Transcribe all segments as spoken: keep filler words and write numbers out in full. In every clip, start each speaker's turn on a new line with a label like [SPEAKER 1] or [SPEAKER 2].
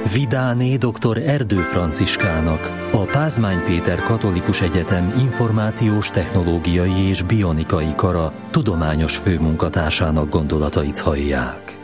[SPEAKER 1] Vidáné dr. Erdő Franciskának, a Pázmány Péter Katolikus Egyetem Információs Technológiai és Bionikai Kara tudományos főmunkatársának gondolatait hallják.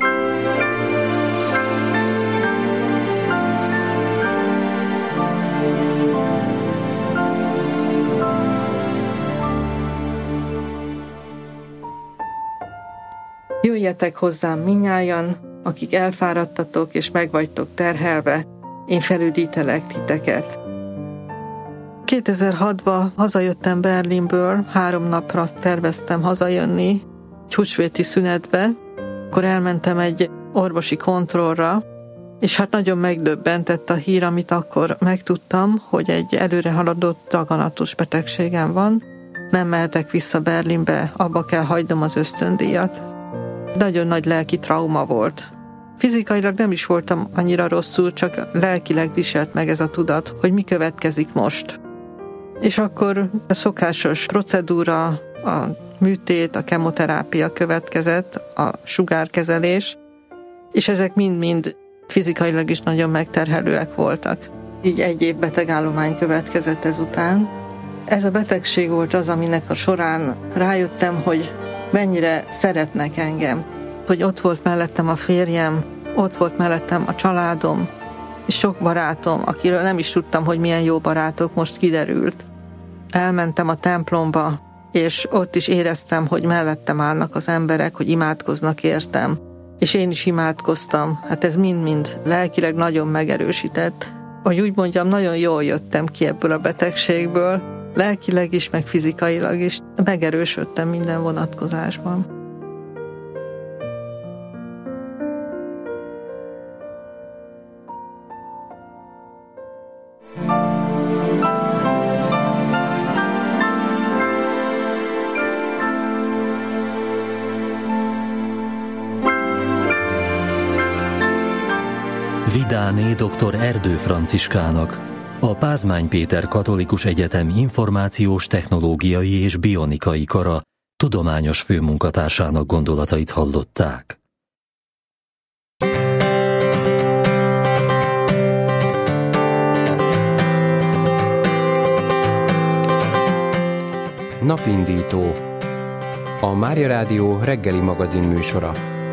[SPEAKER 2] Jöjjetek hozzám minnyájan, akik elfáradtatok és meg vagytok terhelve, én felüdítelek titeket. kétezer-hatban hazajöttem Berlinből, három napra terveztem hazajönni, egy húsvéti szünetbe, akkor elmentem egy orvosi kontrollra, és hát nagyon megdöbbentett a hír, amit akkor megtudtam, hogy egy előre haladott daganatos betegségem van, nem mehetek vissza Berlinbe, abba kell hagynom az ösztöndíjat. Nagyon nagy lelki trauma volt. Fizikailag nem is voltam annyira rosszul, csak lelkileg viselt meg ez a tudat, hogy mi következik most. És akkor a szokásos procedúra, a műtét, a kemoterápia következett, a sugárkezelés, és ezek mind-mind fizikailag is nagyon megterhelőek voltak. Így egy év betegállomány következett ezután. Ez a betegség volt az, aminek a során rájöttem, hogy mennyire szeretnek engem, hogy ott volt mellettem a férjem, ott volt mellettem a családom, és sok barátom, akiről nem is tudtam, hogy milyen jó barátok, most kiderült. Elmentem a templomba, és ott is éreztem, hogy mellettem állnak az emberek, hogy imádkoznak értem. És én is imádkoztam, hát ez mind-mind lelkileg nagyon megerősített. Hogy úgy mondjam, nagyon jól jöttem ki ebből a betegségből, lelkileg is, meg fizikailag is, megerősödtem minden vonatkozásban.
[SPEAKER 1] Vidáné dr. Erdő Franciskának, a Pázmány Péter Katolikus Egyetem Információs Technológiai és Bionikai Kara tudományos főmunkatársának gondolatait hallották.
[SPEAKER 3] Napindító. A Mária Rádió reggeli magazin műsora.